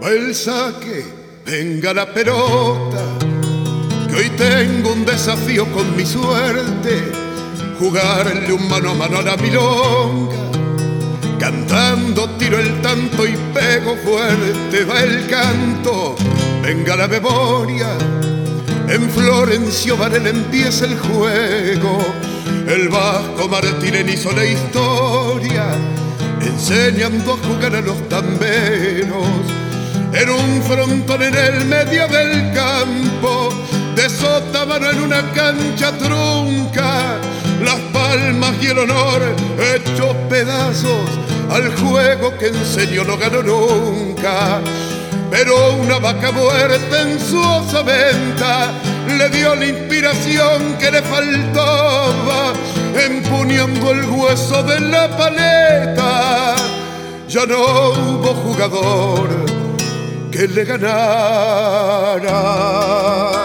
el saque, venga la pelota, que hoy tengo un desafío con mi suerte, jugarle un mano a mano a la milonga, cantando tiro el tanto y pego fuerte, va el canto, venga la memoria, en Florencio Varela empieza el juego, el Vasco Martínez hizo la historia, enseñando a jugar a los tamberos, en un frontón en el medio del campo, de sótano en una cancha trunca, las palmas y el honor hechos pedazos, al juego que enseñó no ganó nunca. Pero una vaca muerta en su osamenta le dio la inspiración que le faltaba, empuñando el hueso de la paleta. Ya no hubo jugador que le ganara.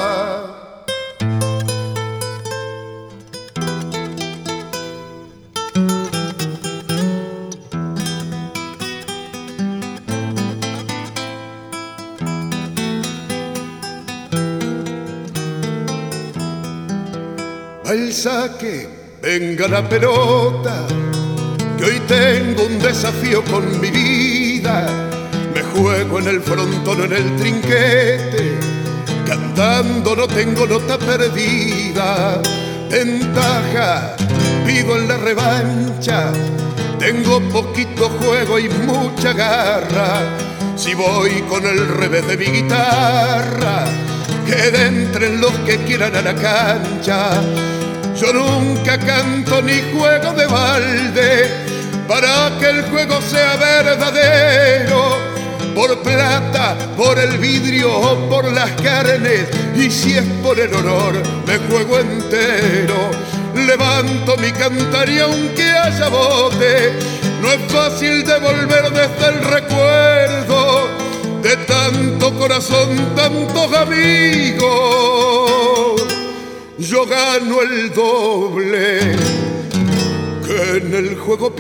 El saque, venga la pelota, que hoy tengo un desafío con mi vida. Me juego en el frontón, en el trinquete, cantando no tengo nota perdida. Ventaja, pido en la revancha, tengo poquito juego y mucha garra. Si voy con el revés de mi guitarra, que entren los que quieran a la cancha. Yo nunca canto ni juego de balde, para que el juego sea verdadero. Por plata, por el vidrio o por las carnes, y si es por el honor, me juego entero. Levanto mi cantar y aunque haya bote, no es fácil devolver desde el recuerdo de tanto corazón, tantos amigos. Yo gano el doble que en el juego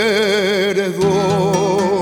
pierdo.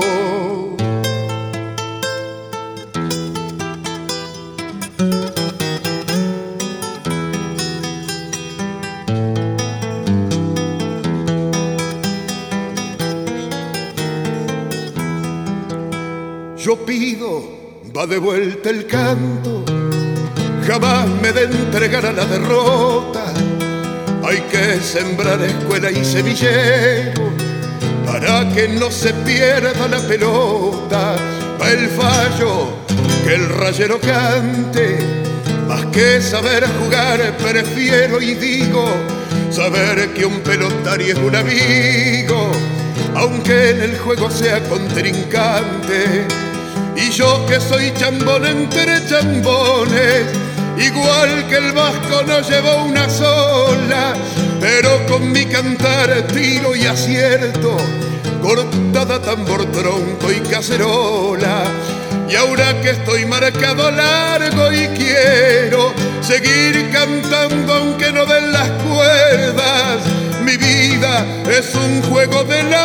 Yo pido, va de vuelta el canto, jamás me de entregar a la derrota. Hay que sembrar escuela y semillero para que no se pierda la pelota. Va el fallo, que el rayero cante, más que saber jugar prefiero y digo saber que un pelotario es un amigo, aunque en el juego sea contrincante. Y yo que soy chambón entre chambones, igual que el vasco no llevo una sola, pero con mi cantar tiro y acierto, cortada tambor, tronco y cacerola. Y ahora que estoy marcado largo y quiero seguir cantando aunque no den las cuerdas, mi vida es un juego de la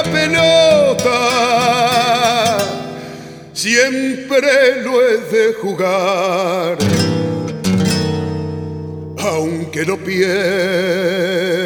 pelota. Siempre lo he de jugar, aunque no pierda.